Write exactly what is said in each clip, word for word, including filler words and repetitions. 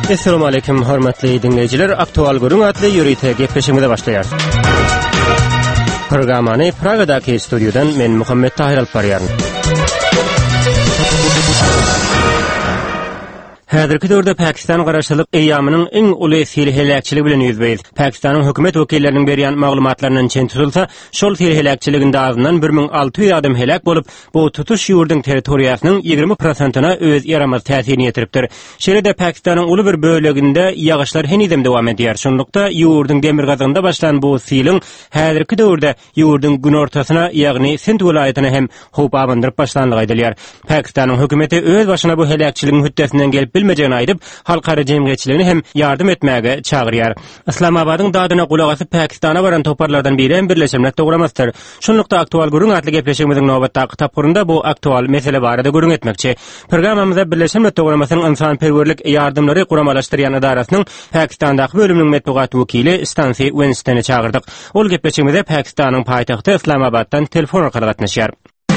Assalamu alaykum hormatly dinleyiciler. Aktual Görüň atly ýürüýte gepleşigimize başlaýar. Programmany Pragadaky studiodan men Muhammed Tahir alyp barýaryn. Häzirki döwürde Pakistan garaşylyk eýamynyň iň uly silhelekçiligi bilen ýüzbeýiz. Pakistanyň hökümet wekilleriniň berýän maglumatlarynyň çen tutulsa, şol silhelekçiliginde azyndan bir min alty ýüz adam helak bolup, bu tutuş ýurdun territoriýasynyň ýygrimi prosentina öz ýaramaz täsirini ýetiripdir. Şeýle-de Pakistanyň uly bir böleginde ýagaşlar henizem dowam edýär. Şonlukda ýurdun demir gazynda başlan bu siliň häzirki döwürde ýurdun gün ortasyna, ýagny Sindh welaýatyna hem howp abandyryp başlanlygy aýdylýar. Pakistanyň hökümeti öz başyna bu helakçiligiň hüddesinden gelip bilmejegini aýdyp, halkara jemgyýetçiligini hem ýardym etmäge çagyrýar. Islamabadyň dadyna gulak asyp Pakistana baran toparlardan biri hem birleşimlik dogramazdyr. Şonlukda aktual görüň atly gepleşigimiziň nowbatdaky tapgyrynda bu aktual mesele barada görüň etmekçi. Programmamyzda birleşimlik dogramazsynyň insan-perwerlik ýardymlary guramalaşdyrýan idarasynyň Pakistandaky bölüminiň medeniýet wekili Stancy Winstony çagyrdyk. Ol gepleşigimizde Pakistanyň paýtagty Islamabaddan telefon orkali gatnaşýar.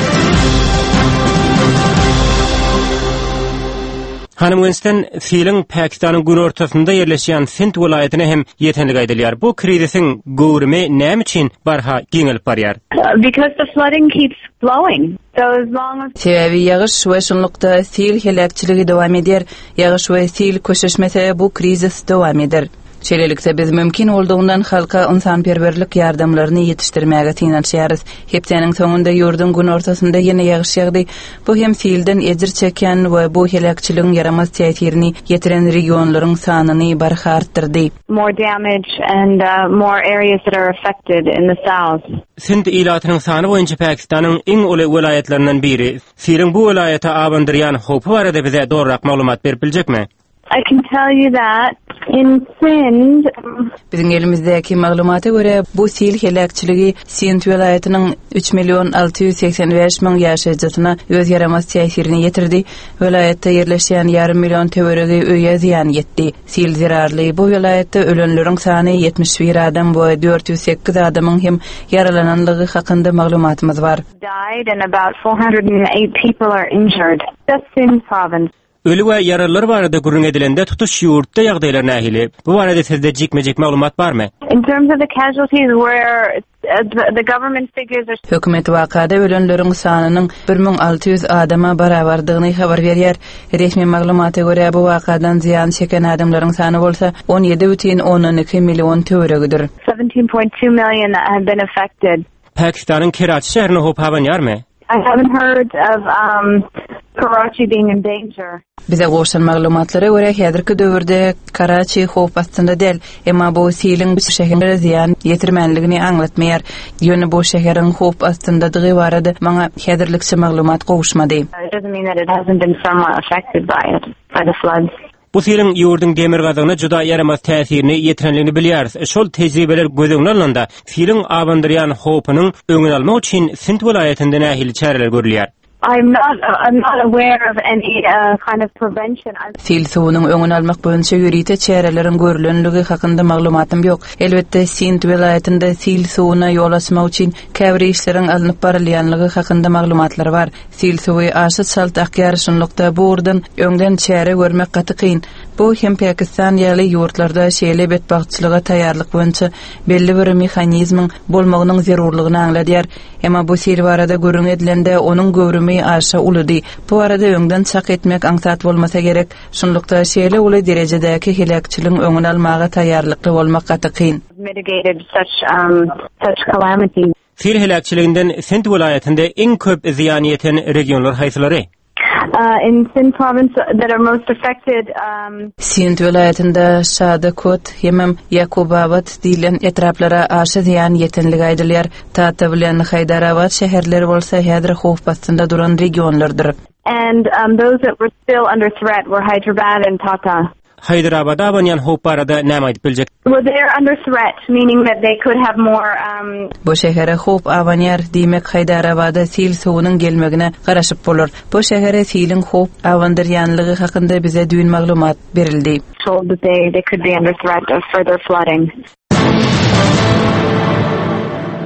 Hanım Winston, fiilin Pakistan'ın gün ortasında yerleşen Sindh welaýatyna hem ýetenligi aýdylýar. Bu krizisin gowrumy näme üçin barha giňelip barýar? Because the flooding keeps flowing. So as long as Sebebi ýagyş we şonlukda sil helakçyligi dowam eder. Ýagyş we sil köşeşmese bu krizis dowam eder. Şeýlelikde biz mümkin bolduğundan halka insan-perwerlik ýardamlaryny ýetişdirmäge tiňançýarys. Hepdeniň soňunda ýurdun gün ortasynda ýene ýagyş ýagdy. Bu hem fiilden ejir çeken we bu helakçylygyň yaramaz täsirini ýetiren regionlaryň sanyny barha artdyrdy. More damage and uh, more areas that are affected in the south. Sindh ilatynyň sany boýunça Pakistanyň iň uly welaýatlarinden biri. Fiilin bu welaýata abandyrýan howpy barada bize dograk maglumat berip biljekmi? I can tell you that in Sindh, Bizim elimizdeki maglumata göre bu sil helakçyligi Sindh welaýatynyň üç milyon alty ýüz seksen beş min ýaşaýjysyna öz yaramaz täsirini ýetirdi. Welaýatda yerleşen ýarym milyon töweregi öýe ziýan ýetdi. Sil zirarly bu welaýatda ölenleriň sany ýetmiş bir adam we dört ýüz sekiz adamyň hem yaralananlygy hakynda maglumatymyz bar. died and about four hundred eight people are injured. That's Sindh province. Ölü we yaralılar barada görüň edilende tutuş ýurtda ýagdaýlar nähili? Bu barada sizde jikmejik maglumat barmy? In terms of the casualties, where uh, the, the government figures are Hökümet wakada ölenleriň sanynyň bir min alty ýüz adama barabardygyny habar berýär. Resmi maglumata görä bu wakadan ziýan çeken adamlaryň sany bolsa on ýedi бүтүн onuň iki million töweregidir. seventeen point two million that have been affected. Pakistanyň Karachi şäherine howp abanýarmy? I haven't heard of um, Karachi being in danger. Bize goşan maglumatlara göre häzirki döwürde Karachi howp astynda del, emma bu siliň bu şäherlere ziýan ýetirmenligini aňlatmaýar. Ýöne bu şäheriň howp astyndadygy barada maňa häzirlikçe maglumat gowuşmady. It doesn't mean that it hasn't been somewhat affected by it, by the floods. Bu siliň ýurdun demir gazyna juda yaramaz täsirini ýetirenligini bilýäris. Şol tejribeler gözüňe alanda siliň abandyrýan howpynyň öňüni almak üçin Sindh welaýatynda nähili çäreler görülýär. I'm not. I'm not aware of any uh, kind of prevention. I'm Sil suwunyň öňüni almak boýunça ýürüýte çäreleriň görülenligi hakynda maglumatym ýok. Elbetde Sindh welaýatynda sil suwuna ýol açmak üçin käbir işleriň alınıp barylýanlygy hakynda maglumatlar bar. Sil suwy aşy salt akýar şonlukda bu urdan öňden çäre görmek gaty kyn. Bu hem Pakistan ýaly ýurtlarda şeýle betbagtçylyga taýýarlyk boýunça belli bir mexanizmiň bolmagynyň zerurlygyny aňladýar. Emma bu sil barada görüň edilende onuň gowrumy aşa ulydy. Bu arada öňden çak etmek aňsat bolmasa gerek. Şonlukda şeýle uly derejedäki helakçylygyň öňüni almaga taýýarlykly bolmak gaty kyn. mitigated such um, such calamities. Sil helakçylygynyň Sindh welaýatynda iň köp ziýan ýeten regionlar haýsylary? Uh, in Sindh province that are most affected. Um, Sindh welaýatynda Şadakot, Yemem, Yakubabad diýilen etraplara aşy ziýan ýetenligi aýdylýar. Tata bilen Haydarabad şäherleri bolsa häzir howp astynda duran regionlardyr. and um, those that were still under threat were Hyderabad and Tata. Hyderabadda abanýan howp barada näme aýdyp biljek? Well, they're under threat, meaning that they could have more. Um, Bu şähere howp abanýar diýmek Haydarabada sil suwunyň gelmegine garaşyp bolar. Bu şähere siliň howp abandyrýanlygy hakynda bize düýün maglumat berildi. told that they they could be under threat of further flooding.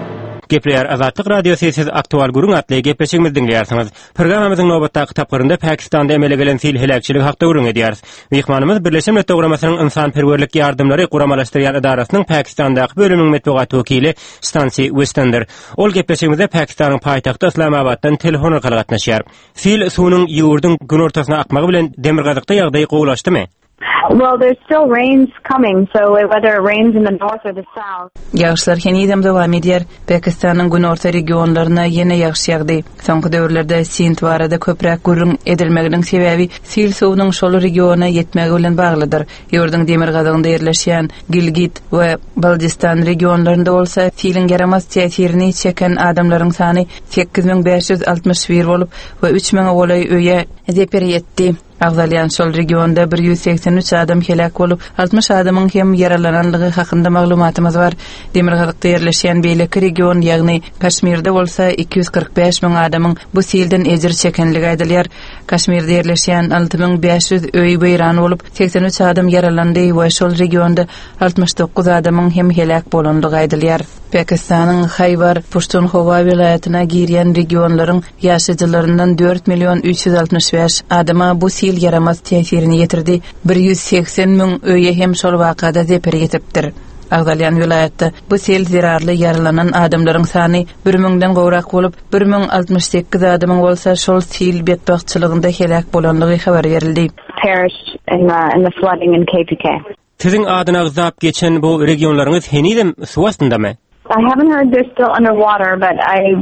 Gepleýär Azatlyk radiosu siz aktual gurun atly gepleşigimiz dinleýärsiňiz. Programamyzyň nowbatdaky tapgyrynda Pakistanda emele gelen fil helakçylyk hakda gurun edýäris. Mehmanymyz Birleşen Milletler Guramasynyň insan-perwerlik ýardymlary guramalaşdyrýan idarasynyň Pakistandaky bölüminiň medeniýet wekili Stansi Westender. Ol gepleşigimizde Pakistanyň paýtagty Islamabaddan telefon arkaly gatnaşýar. Fil suwunyň ýurdun gün ortasyna akmagy bilen demirgazykda ýagdaý gowlaşdymy? Well, there's still rains coming, so whether it rains in the north or the south. Ýağışlar henidem dowam edýär. Pakistanyň gün orta regionlaryna ýene ýağış ýagdy. Soňky döwürlerde Sindh barada köpräk gurun edilmeginiň sebebi sil suwunyň şol regiona ýetmegi bilen baglydyr. Ýurdun demirgazygynda ýerleşýän Gilgit we Baltistan regionlarynda bolsa filin yaramaz täsirini çeken adamlaryň sany sekiz bin beş ýüz altymyş bir bolup we üç bin golay öýe zeper ýetdi. Agzalyan şol regionda bir ýüz seksen üç adam helak bolup, altymyş adamyň hem yaralananlygy hakynda maglumatymyz bar. Demirgazykda ýerleşýän beýleki region, ýagny Kaşmirde bolsa iki yüz kırk beş bin adamyň bu silden ejir çekenligi aýdylýar. Kaşmirde ýerleşýän altı bin beş yüz öýi beýran bolup, seksen üç adam yaralandy we şol regionda altymyş dokuz adamyň hem helak bolandygy aýdylýar. Pakistanyň Khyber Pakhtunkhwa welaýatyna girýän regionlaryň ýaşaýjylaryndan dört milyon üç yüz altymyş beş adama bu sil yaramaz täsirini ýetirdi. bir yüz seksen bin öýe hem şol wakada zeper ýetipdir. Agzalyan welaýatda bu sel zirarly yaralanan adamlaryň sany bir miňden gowrak bolup, bir bin altymyş sekiz adamyň bolsa şol sil betbaççylygynda helak bolanlygy habar berildi. Perished in the, in the flooding in K P K. Siziň adyna zap geçen bu regionlaryňyz henidem suw astynda-my? I haven't heard they're still underwater, but I...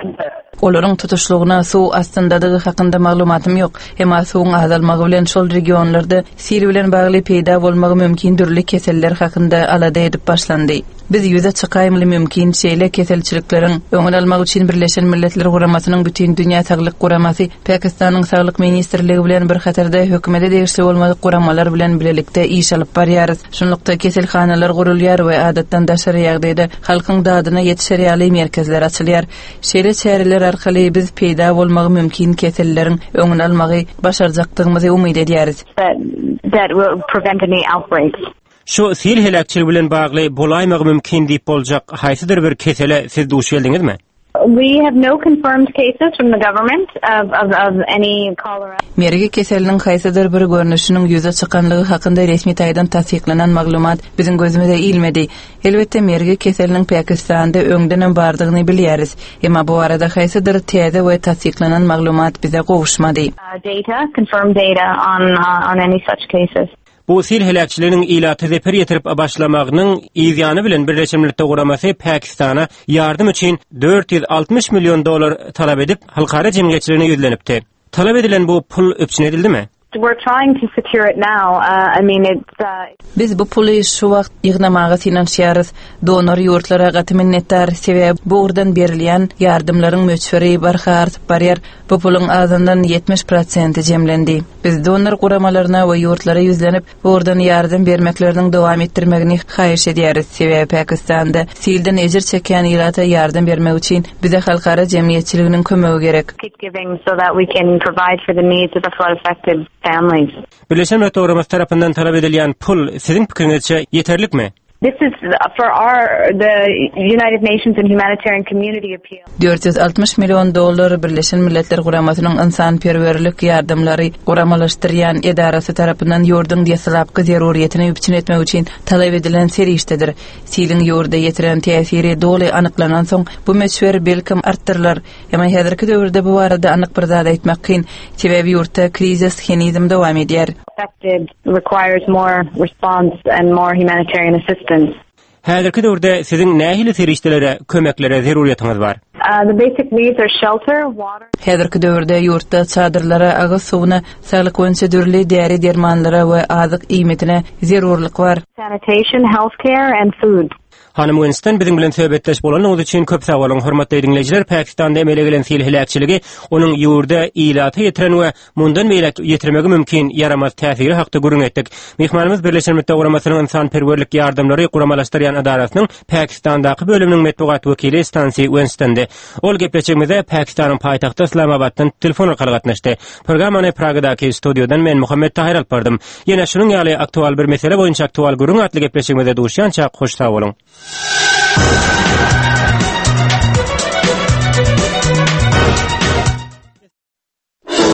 Uh, Olaryň tutuşlugyna suw astyndadygy hakynda maglumatym ýok. Hema suwuň azalmagy bilen şol regionlarda sil bilen bagly peýda bolmagy mümkindirlik keseller hakynda alada edip başlandy. Biz ýüze çykaýmly mümkin şeýle keselçilikleriň öňüne almak üçin Birleşen Milletler Guramasynyň bütün dünýä saglyk guramasy Pakistanyň saglyk ministrligi bilen bir hatarda hökümete degişli bolmaly guramalar bilen bilelikde iş alyp barýarys. Şunlukda keselhanalar gurulýar we adatdan daşary ýagdaýda halkyň dadyna ýetişýärli merkezler açylýar. Şeýle çäreler arkaly biz peýda bolmagy mümkin keselleriň öňüne almagy başarjakdygymyzy umyt edýäris. That, that will prevent any outbreaks. Şu sil helakçylygy bilen bagly bolaýmagy mümkin diýip boljak haýsydyr bir kesele siz duş geldiňizmi? We have no confirmed cases from the government of, of, of any cholera. Merge keseliniň haýsydyr bir görnüşiniň ýüze çykanlygy hakynda resmi taýdan tasdiklanan maglumat biziň gözümizde ilmedi. Elbetde merge keseliniň Pakistanda öňden bardygyny bilýäris. Emma bu arada haýsydyr täze we tasdiklanan maglumat bize gowuşmady. Uh, data, confirmed data on, uh, on any such cases. Bu sil helakçylygynyň ilaty zeper ýetirip başlamagynyň ýygyany bilen Birleşen Milletler Guramasy Pakistana ýardym üçin dört yüz altmış milyon dolar talap edip halkara jemgyýetçiligine ýüzlenipdi. Talap edilen bu pul öpçün edildimi? We're trying to secure it now. Uh, I mean, it's... Uh, Biz bu puly şu wagt ýygnamagy finansiýarys. Donor ýurtlara gaty minnetdar, sebäbi bu urdan berilýän ýardymlaryň möçberi barha artyp barýar. Bu pulun azandan yetmiş prosenti jemlendi. Biz donor guramalaryna we ýurtlara ýüzlenip, bu urdan ýardym bermekleriniň dowam etdirmegini haýyş edýäris. Sebäbi Pakistanda silden ejir çeken ýylata ýardym bermek üçin bize halkara jemgyýetçiliginiň kömegi gerek. keep giving so that we can provide for the needs of the flood affected families. Birleşen Milletler Guramasy tarapyndan talap edilýän pul siziň pikiriňizçe ýeterlikmi? This is for our the United Nations and Humanitarian Community Appeal. dört yüz altmış milyon dolar Birleşen Milletler Guramasynyň insan-perwerlik ýardymlary guramalaşdyrýan edarasy tarapyndan ýurdun diýeslapky zeruriýetini üpçün etmek üçin talap edilen serişdedir. Silin ýurda ýetiren täsiri doly anyklanan soň bu meçber belkim artdyrlar. Ýa-da häzirki döwürde bu barada anyk bir zat aýtmak kyn, sebäbi ýurtda krizis henizm dowam edýär. Affected requires more response and more humanitarian assistance. Häzirki döwürde siziň nähili serişdelere, kömeklere zeruriýetiňiz bar? Uh, the basic needs are shelter, water. Häzirki döwürde ýurtda çadyrlara, aga suwuna, saglyk boýunça dürli däri dermanlara we azyk iýmetine zerurlyk bar. Sanitation, healthcare, and food. Hanım Winston biziň bilen söhbetleş bolanyňyz üçin köp sag bolun. Hormatly dinleyijiler, Pakistanda emele gelen sil helakçyligi onuň ýurda ýylaty ýetiren we mundan beýlek ýetirmegi mümkin ýaramaz täsiri hakda gurun etdik. Mehmanymyz Birleşen Milletler Guramasynyň insan-perwerlik ýardymlary guramalaşdyrýan idarasynyň Pakistandaky bölüminiň medeniýet wekili Stansi Westender. Ol gepleşigimizde Pakistanyň paýtagty Islamabaddan telefon arkaly gatnaşdy. Programmany Pragadaky studiodan men Muhammed Tahir alyp bardym. Ýene şunyň ýaly aktual bir mesele boýunça aktual gurun atly gepleşigimizde duşýança hoş sag bolun.